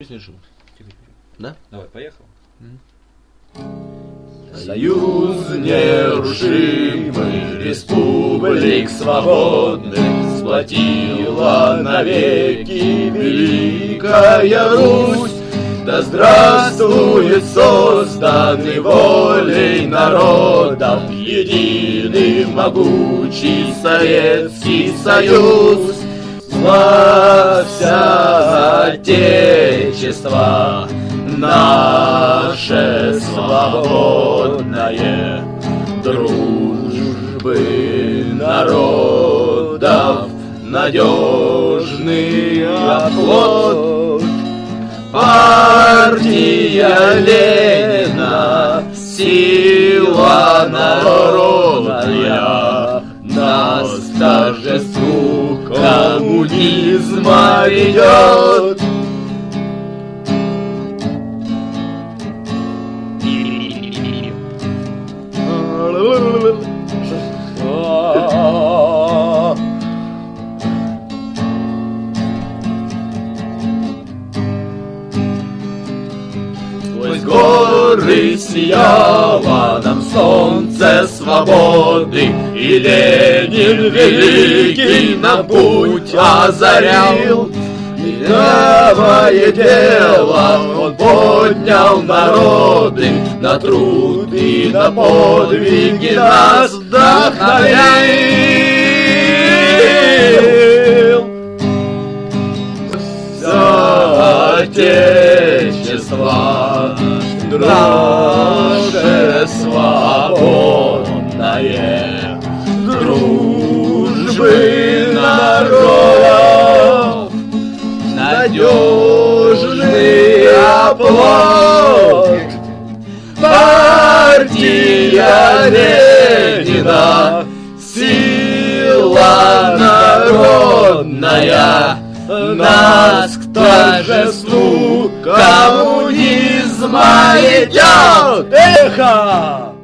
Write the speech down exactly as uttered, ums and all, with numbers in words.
песню жил. Да? Давай, поехал. Союз нерушимый республик свободных сплотила навеки Великая Русь. Да здравствует созданный волей народов единый могучий Советский Союз. Славься, Отечество наше свободное, дружбы народов надежный оплот. Партия Ленина, сила народная, нас к торжеству коммунизма ведет. Сквозь горы сияло нам солнце свободы, и Ленин великий нам путь озарил. Левое дело он поднял народы, на труд и на подвиги нас вдохновил. За Отечество наше свободное, дружбы народов надежный оплот. Партия Ленина, сила народная, нас к торжеству коммунизма идет. Эхо!